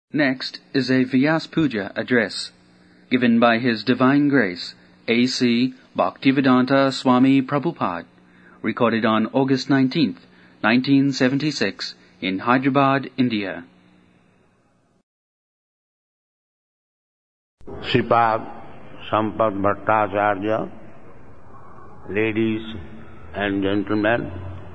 Next is a Vyas Puja address, given by His Divine Grace, A.C. Bhaktivedanta Swami Prabhupada, recorded on August 19th, 1976, in Hyderabad, India. Sripad Sampad Bhattacharya, ladies and gentlemen,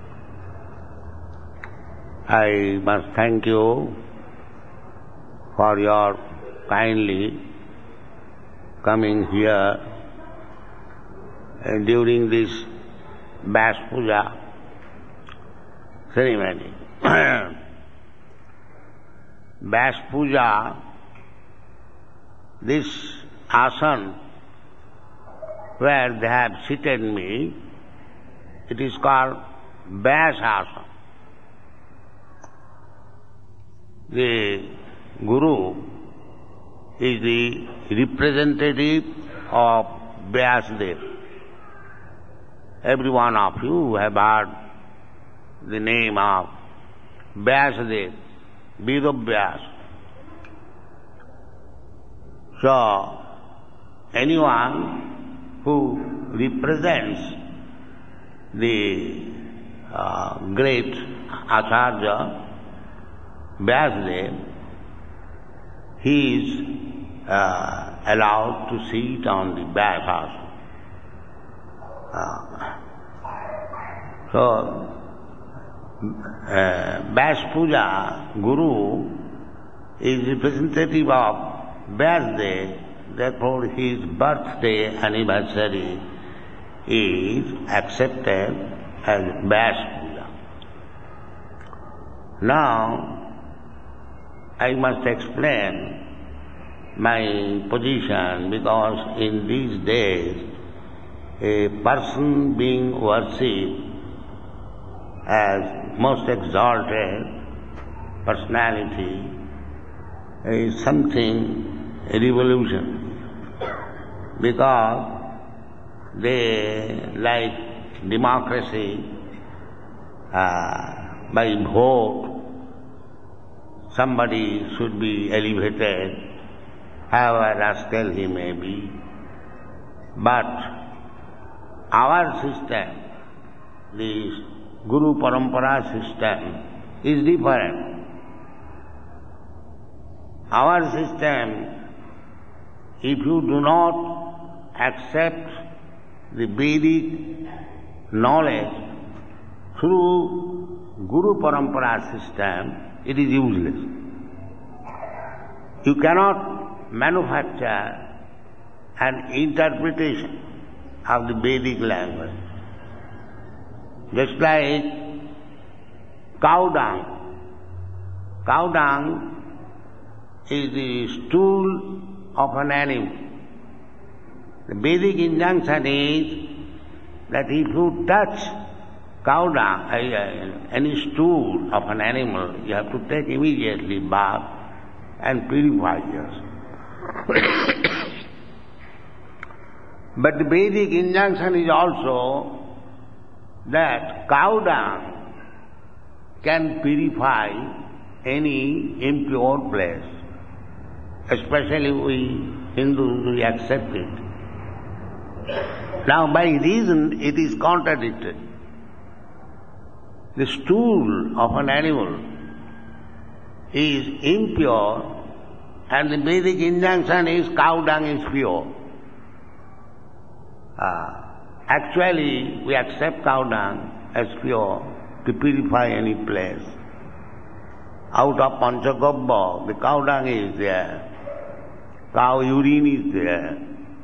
I must thank you for your kindly coming here during this Vyas Puja ceremony. Vyas Puja, this asana where they have seated me, it is called Vyas asana. The Guru is the representative of Vyasadeva. Every one of you have heard the name of Vyasadeva, Vedavyasa. So, anyone who represents the great Acharya, Vyasadeva, he is allowed to sit on the Vyas asana. So, Vyas Puja, Guru is representative of Vyasadeva, therefore his birthday anniversary is accepted as Vyas Puja. Now, I must explain my position because in these days a person being worshipped as most exalted personality is something, a revolution, because they like democracy, by vote somebody should be elevated, however rascal he may be. But our system, the Guru Parampara system, is different. Our system, if you do not accept the Vedic knowledge through Guru Parampara system, it is useless. You cannot manufacture an interpretation of the Vedic language. Just like cow dung. Cow dung is the stool of an animal. The Vedic injunction is that if you touch cow dung, any stool of an animal, you have to take immediately bath and purify yourself. But the Vedic injunction is also that cow dung can purify any impure place. Especially we Hindus, we accept it. Now by reason it is contradicted. The stool of an animal is impure and the Vedic injunction is cow dung is pure. Actually, we accept cow dung as pure to purify any place. Out of Panchagabha, the cow dung is there, cow urine is there.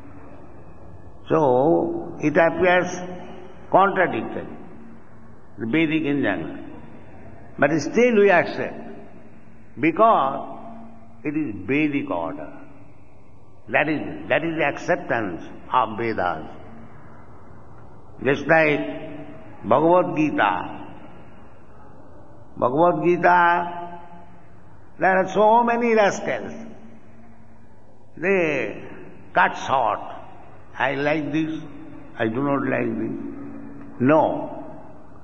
So, it appears contradictory, the Vedic injunction. But still we accept, because it is Vedic order. That is the acceptance of Vedas. Just like Bhagavad Gita. Bhagavad Gita, there are so many rascals. They cut short. I like this, I do not like this. No.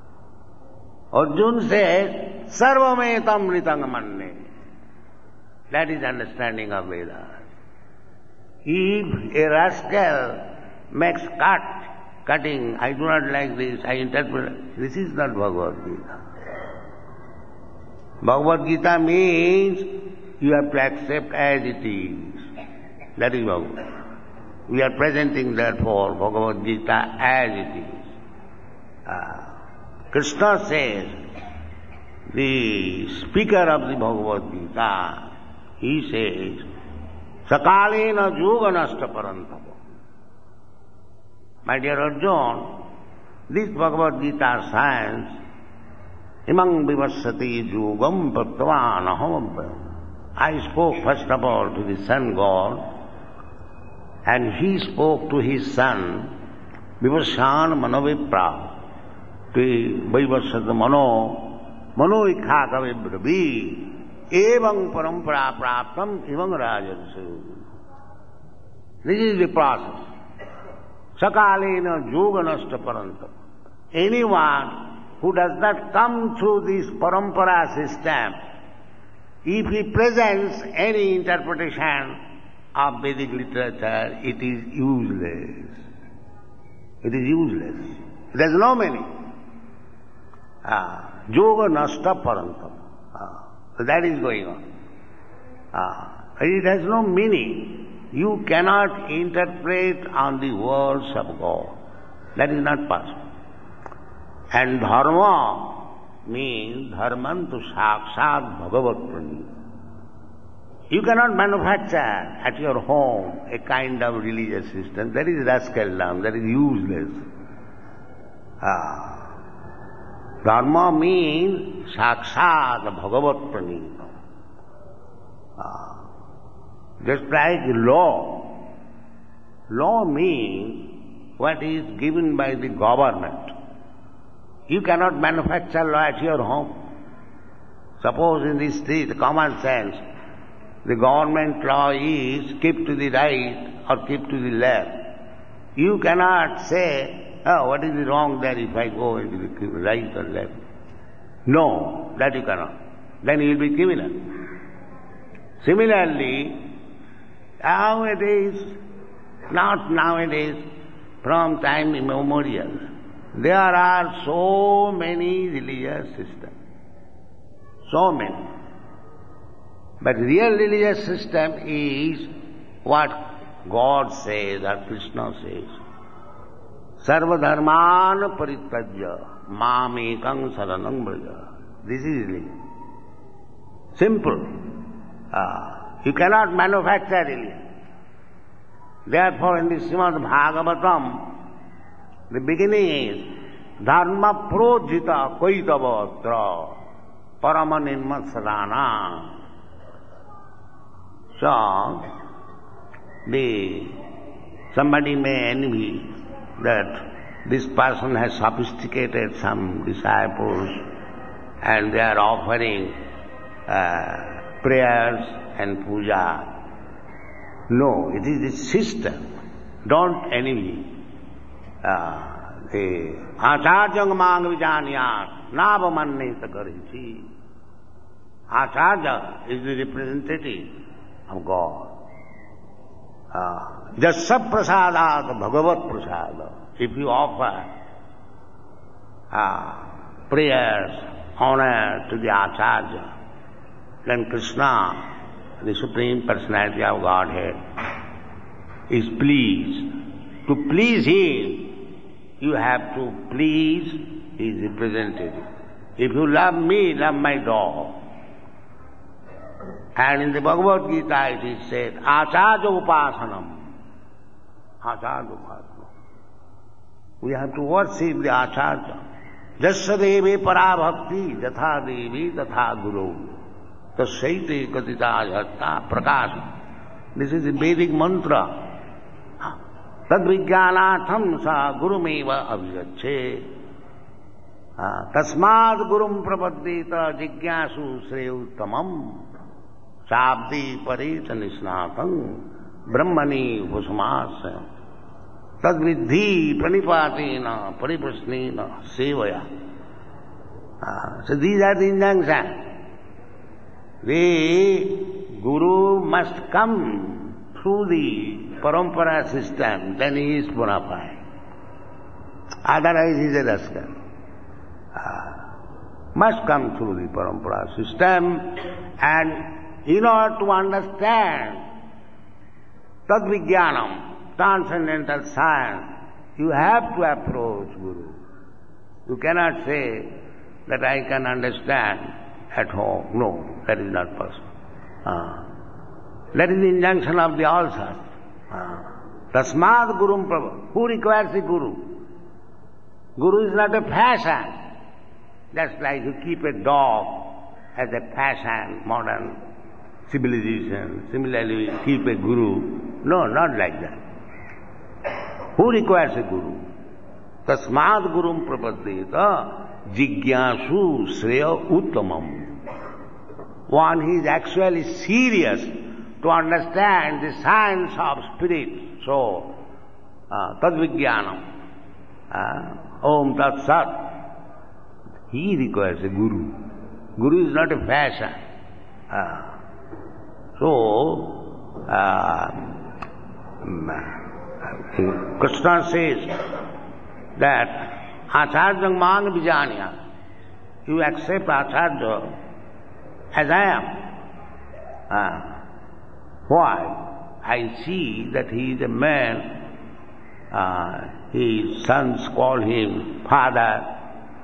Arjuna said, Sarvametam Ritang Manne. That is understanding of Vedas. If a rascal makes cutting, I do not like this, I interpret, this is not Bhagavad Gita. Bhagavad Gita means you have to accept as it is. That is Bhagavad Gita. We are presenting therefore Bhagavad Gita as it is. Krishna says, the speaker of the Bhagavad Gita, he says, Sakalena yoga nasta parantapa. My dear Arjuna, this Bhagavad Gita science, imang vivassati yogam prattavan aham. I spoke first of all to the sun god, and he spoke to his son, Vivashan Manovipra, Vaivasata Mano Ikhaka Vibravi, Evang Parampara Praptam Evang Rajansu. This is the process. Sakalena Yoganasta Parantam. Anyone who does not come through this parampara system, if he presents any interpretation of Vedic literature, it is useless. It is useless. There is no meaning. Yoga nasta parantam. So that is going on. It has no meaning. You cannot interpret on the words of God. That is not possible. And dharma means dharmantu sakshat bhagavat pranita. You cannot manufacture at your home a kind of religious system. That is rascaldom, that is useless. Dharma means sakshat bhagavat pranita. Just like law. Law means what is given by the government. You cannot manufacture law at your home. Suppose in the street, common sense, the government law is keep to the right or keep to the left. You cannot say, oh, what is the wrong there if I go into the right or left? No, that you cannot. Then you will be criminal. Similarly, nowadays, not nowadays, from time immemorial, there are so many religious systems. So many. But real religious system is what God says or Krishna says. Sarva dharman parityajya mam ekam saranam braja. This is religion. Simple. You cannot manufacture religion. Therefore in the Srimad Bhagavatam, the beginning is dharma projita kaitavatra paramanimma sadhana. So, somebody may envy that this person has sophisticated some disciples and they are offering prayers and puja. No, it is a system. Don't envy. Acharya mang vijanyat navamanneta karichi. Acharya is the representative of God. Jasya prasadat bhagavat prasada. If you offer prayers, honor to the Acharya, then Krishna, the Supreme Personality of Godhead, is pleased. To please Him, you have to please His representative. If you love me, love my dog. And in the Bhagavad Gita it is said, Acharya upasanam. Acharya upasanam. We have to worship the Acharya. Jasya devi parabhakti, yatha devi tatha guru. Tasyaite katita jatta prakasha. This is the Vedic mantra. Tad vijnanatham sa gurumeva abhijacche. Tasmad gurum prapaddita jigyasu shreyuttamam. Sabdi parita nisnatam brahmani bhusmasya. Tad vidhi pranipatina pariprasnina sevaya. So these are the injunctions. The Guru must come through the parampara system, then he is bona fide. Otherwise he is a rascal. Must come through the parampara system, and in order to understand Tadvijnanam, transcendental science, you have to approach Guru. You cannot say that I can understand at home. No, that is not possible. That is the injunction of the all Shastra. Tasmad Gurum Prabhu. Who requires a Guru? Guru is not a fashion. Just like you keep a dog as a fashion, modern civilization. Similarly, you keep a Guru. No, not like that. Who requires a Guru? Tasmad Gurum Prapaddeta Jigyasu Shreya Uttamam. One who is actually serious to understand the science of spirit. So, Tadvijnanam, Om Tat Sat, he requires a Guru. Guru is not a fashion. Krishna says that Acharyam Mang Vijanya, you accept Acharya as I am. Why? I see that he is a man, his sons call him father,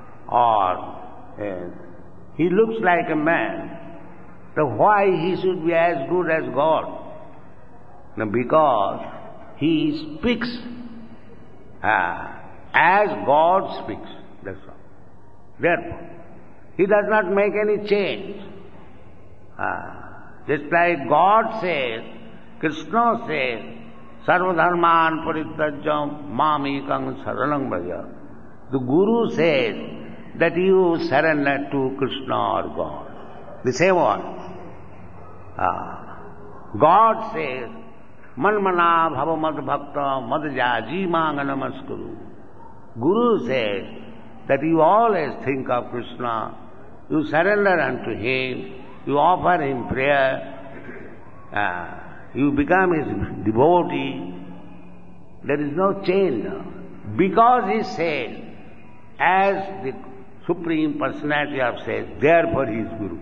or he looks like a man. So why he should be as good as God? No, because he speaks as God speaks. That's all. Therefore, he does not make any change. Just like God says, Krishna says, Sarvadharman parityajya mamekam saranam bhaja. The Guru says that you surrender to Krishna or God. The same one. God says, Manmana bhava mad bhakta mad jaji manga namaskuru. Guru says that you always think of Krishna, you surrender unto Him, you offer Him prayer, you become His devotee. There is no change now. Because He says, as the Supreme Personality of says, therefore He is Guru.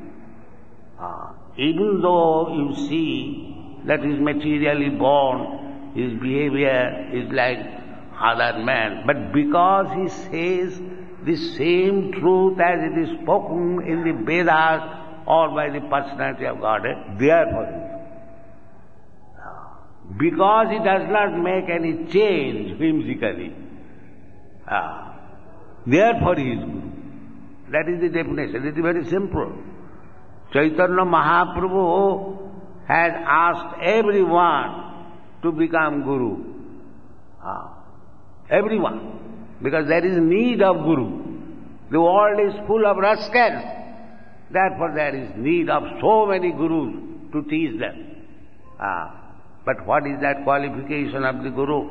Even though you see that he is materially born, his behavior is like other men, but because he says the same truth as it is spoken in the Vedas or by the personality of Godhead, therefore he is. Because he does not make any change whimsically, therefore he is Guru. That is the definition. It is very simple. Chaitanya Mahaprabhu has asked everyone to become Guru. Everyone. Because there is need of Guru. The world is full of rascals. Therefore there is need of so many Gurus to teach them. But what is that qualification of the Guru?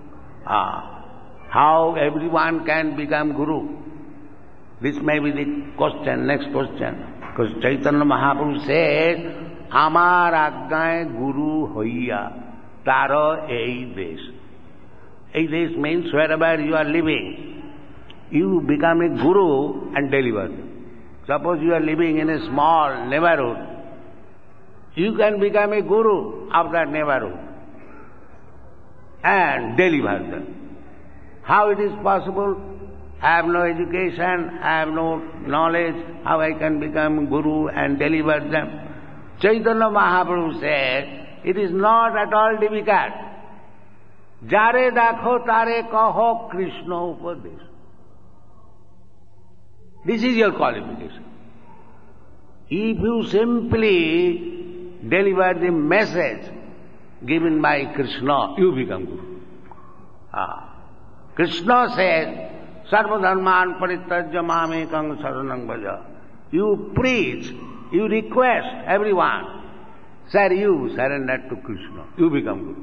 How everyone can become Guru? This may be the question, next question. Because Chaitanya Mahaprabhu says, Amar Agnaye Guru Hoiya Taro Ei Desh. Ei Desh means wherever you are living, you become a Guru and deliver them. Suppose you are living in a small neighborhood, you can become a Guru of that neighborhood and deliver them. How it is possible? I have no education, I have no knowledge, how I can become Guru and deliver them? Chaitanya Mahaprabhu said, it is not at all difficult. Jare dakho tare kaho Krishna upadesh. This is your qualification. If you simply deliver the message given by Krishna, you become Guru. Krishna says, Sarvadharman parityajya mamekam saranam bhaja. You preach, you request everyone, sir, you surrender to Krishna, you become Guru.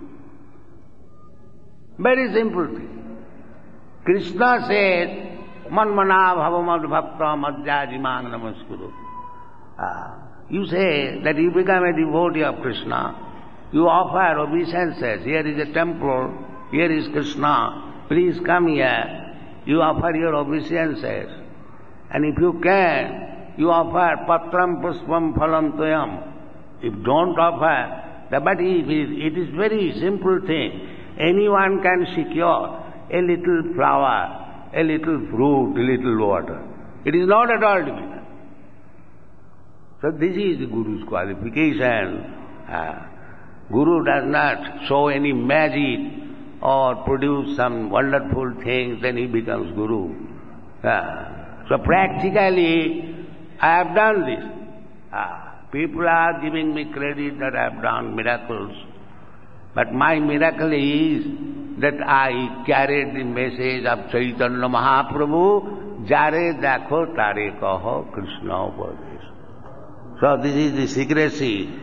Very simple thing. Krishna says, Manmana bhava mad bhakta madhyaji mang namaskuru. You say that you become a devotee of Krishna. You offer obeisances. Here is a temple. Here is Krishna. Please come here. You offer your obeisances. And if you can, you offer patram puspam phalam toyam. If don't offer, but it is very simple thing. Anyone can secure a little flower, a little fruit, a little water. It is not at all difficult. So this is the Guru's qualification. Guru does not show any magic or produce some wonderful things, then he becomes Guru. So practically, I have done this. People are giving me credit that I have done miracles. But my miracle is that I carried the message of Chaitanya Mahaprabhu, Jare dakho tare kaho Krishna upadesh. So this is the secrecy.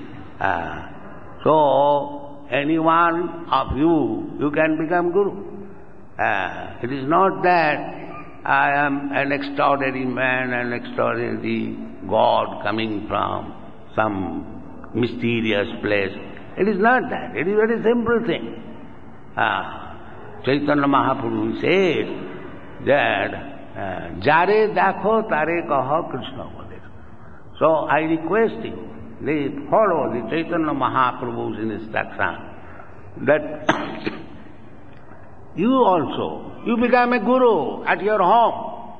So any one of you can become Guru. It is not that I am an extraordinary man, an extraordinary God coming from some mysterious place. It is not that. It is a very simple thing. Chaitanya Mahaprabhu says that Jare dakho tare kaho Krishna upadesh. So I request you, they follow the Chaitanya Mahaprabhu's instruction that you also, you become a Guru at your home.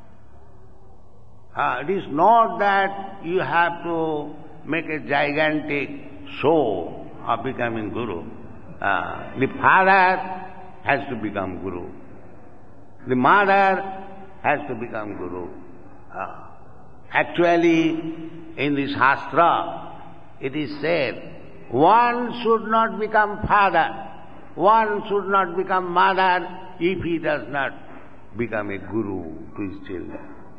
It is not that you have to make a gigantic show of becoming Guru. The father has to become Guru. The mother has to become Guru. Actually, in the Shastra, it is said, one should not become father, one should not become mother if he does not become a Guru to his children.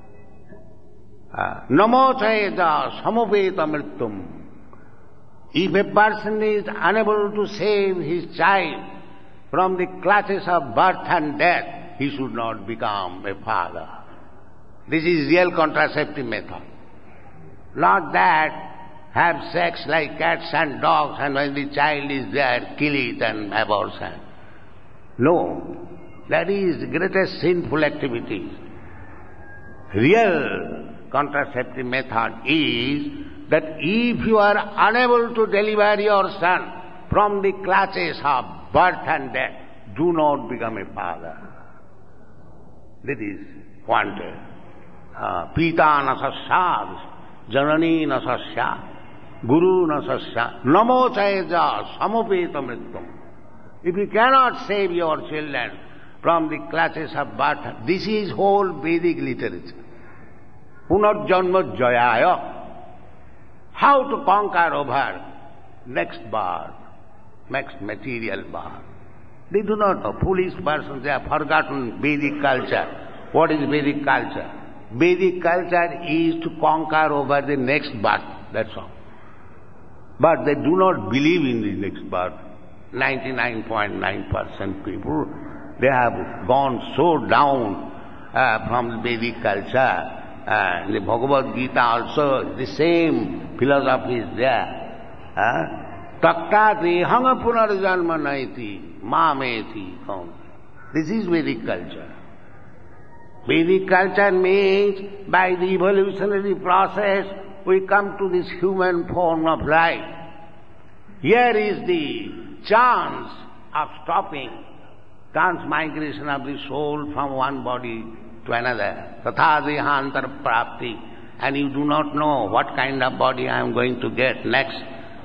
Namo chayeta samupeta mrittum. If a person is unable to save his child from the clutches of birth and death, he should not become a father. This is real contraceptive method. Not that have sex like cats and dogs and when the child is there, kill it and abortion. No, that is the greatest sinful activity. Real contraceptive method is that if you are unable to deliver your son from the clutches of birth and death, do not become a father. That is wanted. Pita na sasyad, janani na sasya, guru na sasya, namo chayaja samupeta mrittum. If you cannot save your children from the clutches of birth, this is whole Vedic literature. Punarjanma jayaya. How to conquer over next birth, next material birth. They do not know. Foolish persons, they have forgotten Vedic culture. What is Vedic culture? Vedic culture is to conquer over the next birth, that's all. But they do not believe in the next birth. 99.9% people, they have gone so down from the Vedic culture. The Bhagavad Gita also, the same philosophy is there. Takta dehanga punarjanma naiti, mameti. This is Vedic culture. Vedic culture means by the evolutionary process we come to this human form of life. Here is the chance of stopping transmigration of the soul from one body to another. Tatha dehantar prapti. And you do not know what kind of body I am going to get next.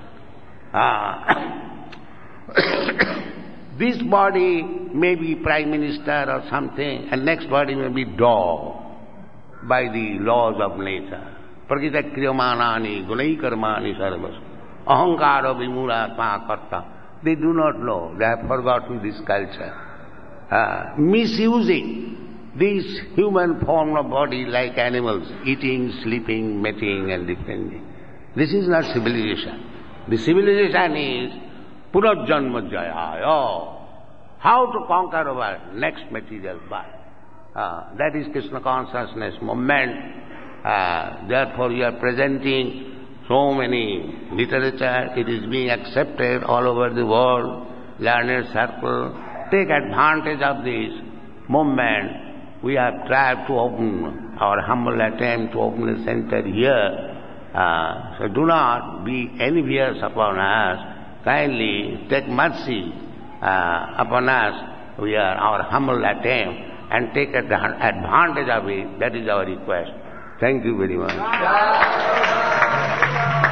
This body may be Prime Minister or something, and next body may be dog by the laws of nature. Prakita kriyamanani gunai karmani sarvas. Ahankara vimuratma karta. They do not know. They have forgotten this culture. Misusing this human form of body like animals, eating, sleeping, mating and defending. This is not civilization. The civilization is Punarjanma Jaya. How to conquer over next material birth. That is Krishna consciousness movement. Therefore you are presenting so many literature, it is being accepted all over the world, learned circle. Take advantage of this movement. We have tried to open our humble attempt to open a center here. So do not be envious upon us. Kindly take mercy upon us. We are our humble attempt and take advantage of it. That is our request. Thank you very much.